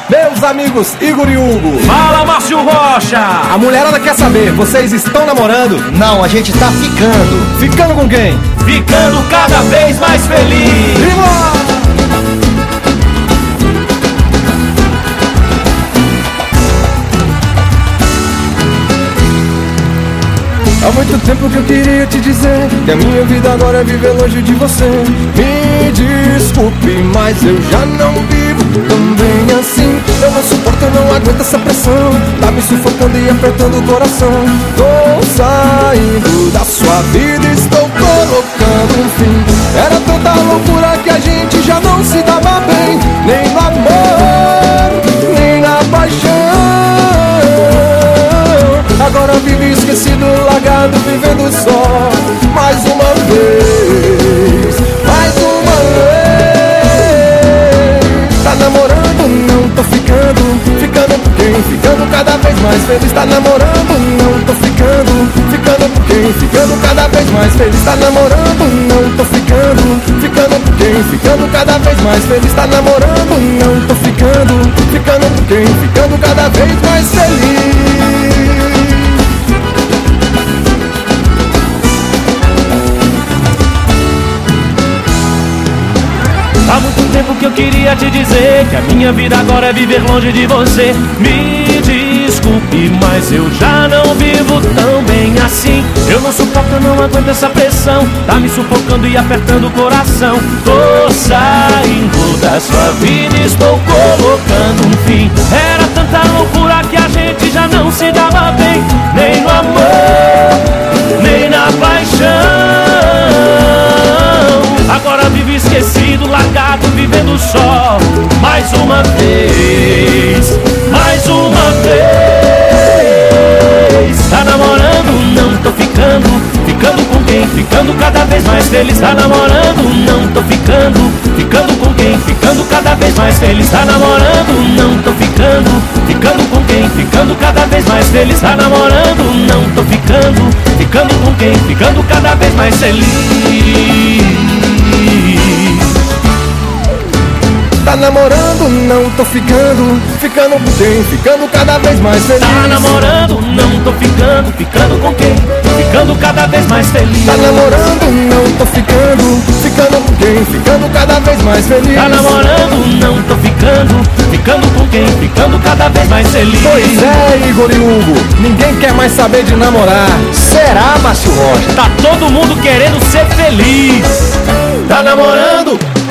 Meus amigos Igor e Hugo. Fala, Márcio Rocha. A mulherada quer saber, vocês estão namorando? Não, a gente tá ficando. Ficando com quem? Ficando cada vez mais feliz. Viva! Há muito tempo que eu queria te dizer que a minha vida agora é viver longe de você. Me desculpe, mas eu já não vivo tão bem assim. Eu não suporto, eu não aguento essa pressão. Tá me sufocando e apertando o coração. Tô saindo da sua vida, estou colocando um fim. Era tanta loucura que a gente já não se dava bem, nem no amor, nem na paixão. Agora vive esquecido, largado, vivendo só. Mais uma vez, mais uma vez. Tá namorando, não tô ficando. Ficando com quem? Ficando cada vez mais feliz. Tá namorando, não tô ficando. Ficando com quem? Ficando cada vez mais feliz. Tá namorando, não tô ficando. Ficando com quem? Ficando cada vez mais feliz. Tá namorando, não tô ficando. Ficando com quem? Ficando cada vez mais feliz. Há muito tempo que eu queria te dizer que a minha vida agora é viver longe de você. Me desculpe, mas eu já não vivo tão bem assim. Eu não suporto, eu não aguento essa pressão. Tá me sufocando e apertando o coração. Tô saindo da sua vida, estou colocando um fim. Era tanta loucura que a gente já não se dava bem, nem no amor, nem na paixão. Agora vivo esquecido, largado, vivendo só. Mais uma vez, mais uma vez. Tá namorando, não tô ficando. Ficando com quem? Ficando cada vez mais feliz. Tá namorando, não tô ficando. Ficando com quem? Ficando cada vez mais feliz. Tá namorando, não tô ficando. Ficando com quem? Ficando cada vez mais feliz. Tá namorando, não tô ficando. Ficando com quem? Ficando cada vez mais feliz. Tá namorando, não tô ficando. Ficando com quem? Ficando cada vez mais feliz. Tá namorando, não tô ficando. Ficando com quem? Ficando cada vez mais feliz. Tá namorando, não tô ficando. Ficando com quem? Ficando cada vez mais feliz. Tá namorando, não tô ficando. Ficando com quem? Ficando cada vez mais feliz. Pois é, Igor e Hugo, ninguém quer mais saber de namorar. Será, Márcio Rocha? Tá todo mundo querendo ser feliz. Tá namorando,